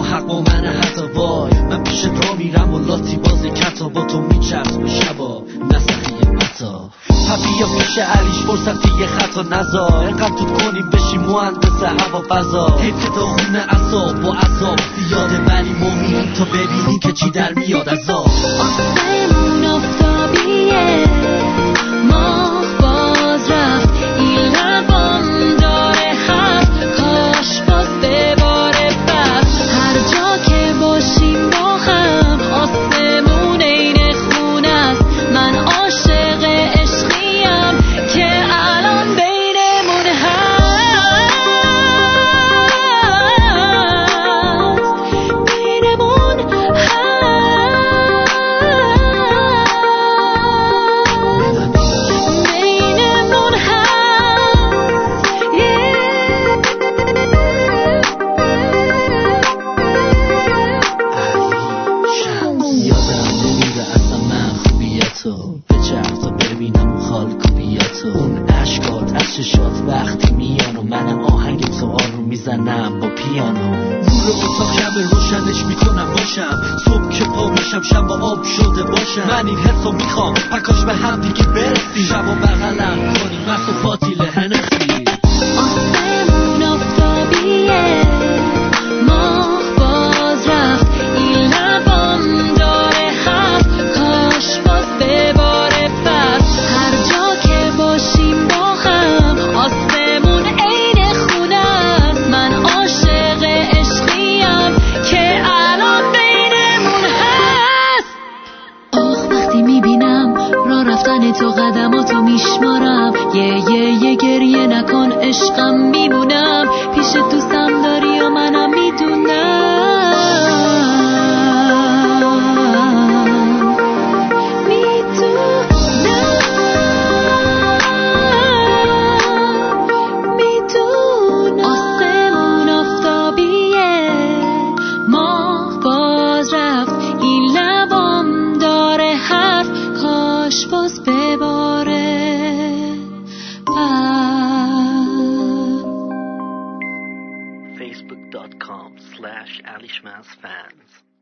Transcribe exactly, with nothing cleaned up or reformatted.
حق با من حتی وای من پیش را میرم و لاتی باز کتا با تو میچرس به شبا نسخی متا بیا پیش علیش فرصتی یه خطا نزار اینقدر تو کنیم بشی مهندس هوا فضا حیف که تا خونه عصاب با عصاب زیاده ولی ما میریم تا ببینیم که چی در میاد از آب آسمون آفتابیه ماه باز رفت این لبام داره هفت کاش باز بباره بفت هر جا که باشیم با هم آسمون این خونه است من عاشق عشقیم که الان بینمون هست بینمون بچرخ تا ببینم اون خال کوبیاتو اون عشقات از چشات وقتی میان و منم آهنگ تو آروم میزنم با پیانو نور اتاق شب روشنش میکنم باشم صبح که پا میشم شب با آب شده باشم من این حسو میخوام پکاش به هم دیگه برسی شب و بغلم کنیم مست و فاتیل هنسی آسمون آفتابیه ماه باز رفت این لبام داره هفت کاش باز بباره فصل هر جا که باشیم با هم آسمون عین خونه است من عاشق عشقیم که الان بینمون هست آخ وقتی میبینم را رفتن تو قدماتو میشمارم یه یه یه گریه نکن عشقم میمونم پیش دوستم داری و منم میدونم میدونم آسمون آفتابیه ماه باز رفت این لبام داره حرف کاش باز بباره facebook dot com slash alishmansfans